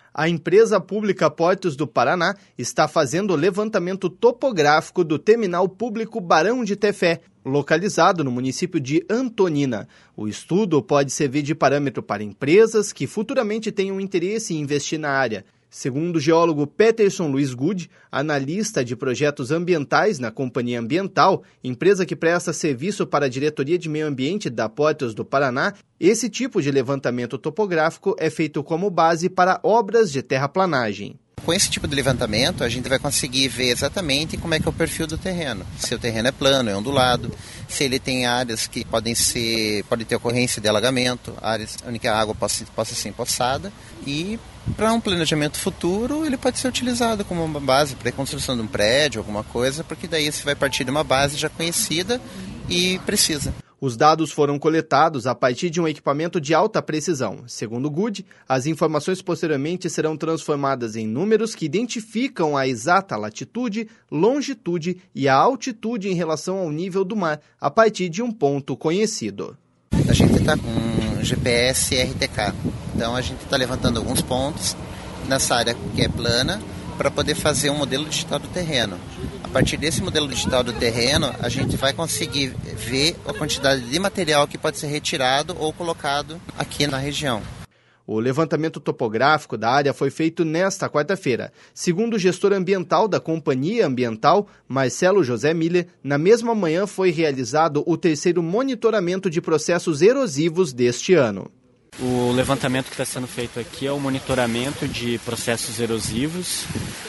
A empresa pública Portos do Paraná está fazendo o levantamento topográfico do terminal público Barão de Tefé, localizado no município de Antonina. O estudo pode servir de parâmetro para empresas que futuramente tenham interesse em investir na área. Segundo o geólogo Peterson Luiz Good, analista de projetos ambientais na Companhia Ambiental, empresa que presta serviço para a Diretoria de Meio Ambiente da Portos do Paraná, esse tipo de levantamento topográfico é feito como base para obras de terraplanagem. Com esse tipo de levantamento, a gente vai conseguir ver exatamente como é que é o perfil do terreno. Se o terreno é plano, é ondulado, se ele tem áreas que pode ter ocorrência de alagamento, áreas onde a água possa ser empoçada. E para um planejamento futuro, ele pode ser utilizado como uma base para a construção de um prédio, alguma coisa, porque daí você vai partir de uma base já conhecida e precisa. Os dados foram coletados a partir de um equipamento de alta precisão. Segundo Good, as informações posteriormente serão transformadas em números que identificam a exata latitude, longitude e a altitude em relação ao nível do mar, a partir de um ponto conhecido. A gente está com GPS RTK, então a gente está levantando alguns pontos nessa área que é plana para poder fazer um modelo digital do terreno. A partir desse modelo digital do terreno, a gente vai conseguir ver a quantidade de material que pode ser retirado ou colocado aqui na região. O levantamento topográfico da área foi feito nesta quarta-feira. Segundo o gestor ambiental da Companhia Ambiental, Marcelo José Miller, na mesma manhã foi realizado o terceiro monitoramento de processos erosivos deste ano. O levantamento que está sendo feito aqui é o monitoramento de processos erosivos.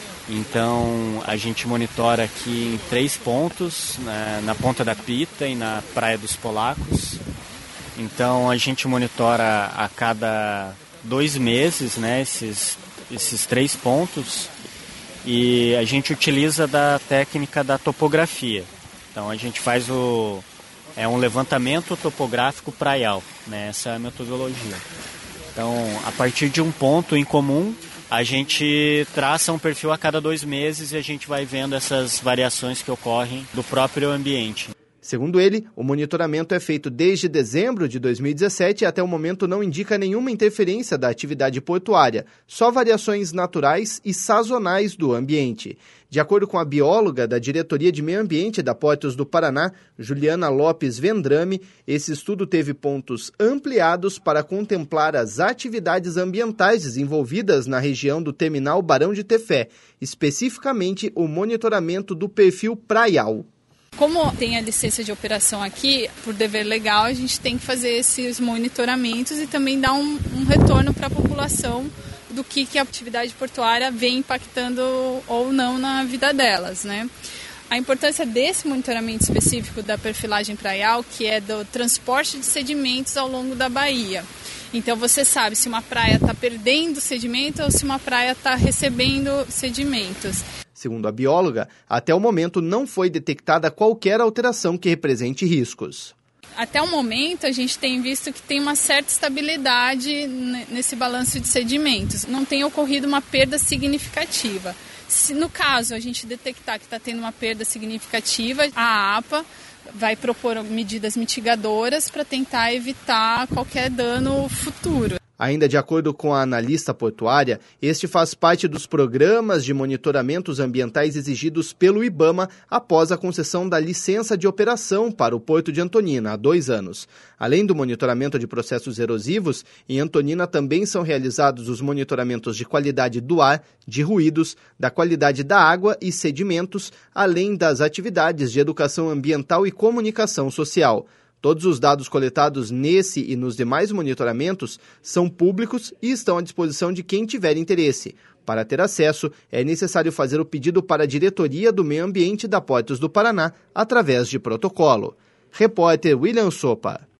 Então, a gente monitora aqui em 3 pontos, na Ponta da Pita e na Praia dos Polacos. Então, a gente monitora a cada 2 meses, esses 3 pontos, e a gente utiliza da técnica da topografia. Então, a gente faz um levantamento topográfico praial, essa é a metodologia. Então, a partir de um ponto em comum, a gente traça um perfil a cada 2 meses e a gente vai vendo essas variações que ocorrem do próprio ambiente. Segundo ele, o monitoramento é feito desde dezembro de 2017 e até o momento não indica nenhuma interferência da atividade portuária, só variações naturais e sazonais do ambiente. De acordo com a bióloga da Diretoria de Meio Ambiente da Portos do Paraná, Juliana Lopes Vendrame, esse estudo teve pontos ampliados para contemplar as atividades ambientais desenvolvidas na região do terminal Barão de Tefé, especificamente o monitoramento do perfil praial. Como tem a licença de operação aqui, por dever legal, a gente tem que fazer esses monitoramentos e também dar um retorno para a população do que a atividade portuária vem impactando ou não na vida delas, A importância desse monitoramento específico da perfilagem praial, que é do transporte de sedimentos ao longo da baía. Então você sabe se uma praia está perdendo sedimento ou se uma praia está recebendo sedimentos. Segundo a bióloga, até o momento não foi detectada qualquer alteração que represente riscos. Até o momento, a gente tem visto que tem uma certa estabilidade nesse balanço de sedimentos. Não tem ocorrido uma perda significativa. Se no caso a gente detectar que está tendo uma perda significativa, a APA vai propor medidas mitigadoras para tentar evitar qualquer dano futuro. Ainda de acordo com a analista portuária, este faz parte dos programas de monitoramentos ambientais exigidos pelo IBAMA após a concessão da licença de operação para o Porto de Antonina há 2 anos. Além do monitoramento de processos erosivos, em Antonina também são realizados os monitoramentos de qualidade do ar, de ruídos, da qualidade da água e sedimentos, além das atividades de educação ambiental e comunicação social. Todos os dados coletados nesse e nos demais monitoramentos são públicos e estão à disposição de quem tiver interesse. Para ter acesso, é necessário fazer o pedido para a Diretoria do Meio Ambiente da Portos do Paraná através de protocolo. Repórter William Sopa.